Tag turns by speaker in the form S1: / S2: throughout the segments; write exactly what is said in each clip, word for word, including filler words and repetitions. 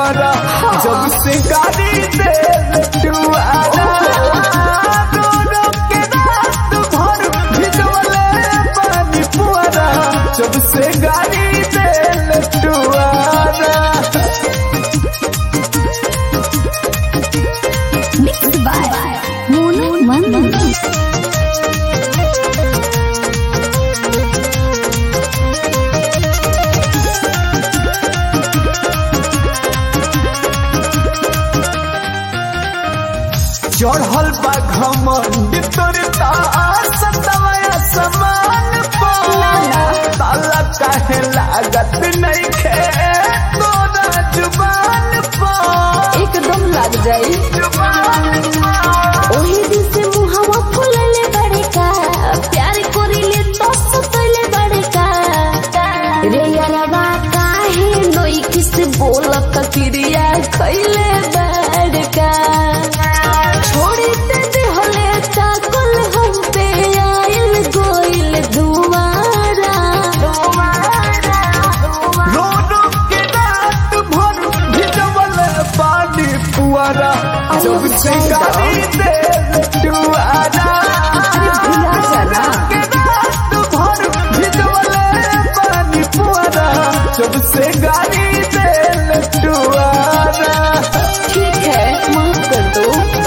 S1: पुआरा जब से गाड़ी दे टुआरा रो रो के रात भर भिजवले पानी पुआरा जब से गाड़ी दे टुआरा।
S2: Mixed by Mono Manu.
S1: चढ़ल बा घमंड तोर सतवया समान ताला काहे लागत नहीं खे तोरा जुबान पर
S2: एकदम लग जाई
S1: जुबान
S2: ओही दिन से मुहावा फुलले बड़े का प्यार करिले तो सतले बड़े का रे यारवा काहे नोई किस बोलत क्रिया खइले बड़े का छोड़ी ते दिहले चाकल हम पे आइल गोइल दुआरा
S1: रो रो के रात भर भिजवले पानी पुआरा जब से गाड़ी दे टुआरा
S2: भुला जाना
S1: के रात भर भिजवले पानी पुआरा जब से गाड़ी दे टुआरा।
S2: ठीक है माफ कर दो।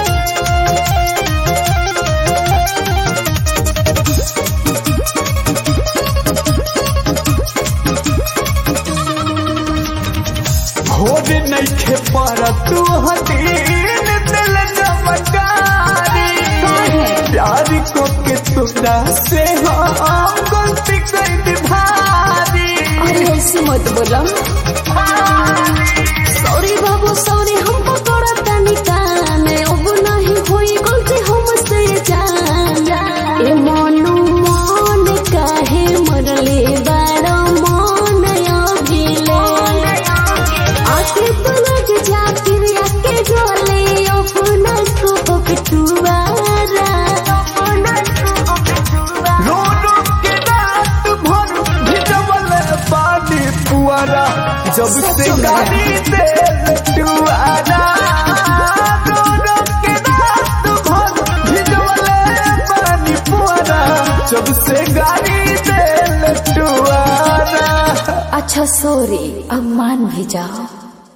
S1: भोर नहीं खे पारा तू हदीन दिल चमकारी प्यार को के तुरा से हम गलती कर भारी।
S2: अरे ऐसे मत बोला सॉरी बाबू सॉरी हम पकड़ा तनी काने अब नहीं हुई गलती हमसे जान ए मनु मन काहे मरले बारो मन अगिले आके तो लग जा फिर आके जोले अपना को पकटुआरा अपना को पकटुआरा
S1: रो रो के रात भर भिजवले पानी पुआरा जब से गाड़ी दे टुआरा रो रो के रात भर भिजवले पानी पुआरा जब से गाड़ी दे टुआरा।
S2: अच्छा सॉरी अब मान भी जाओ।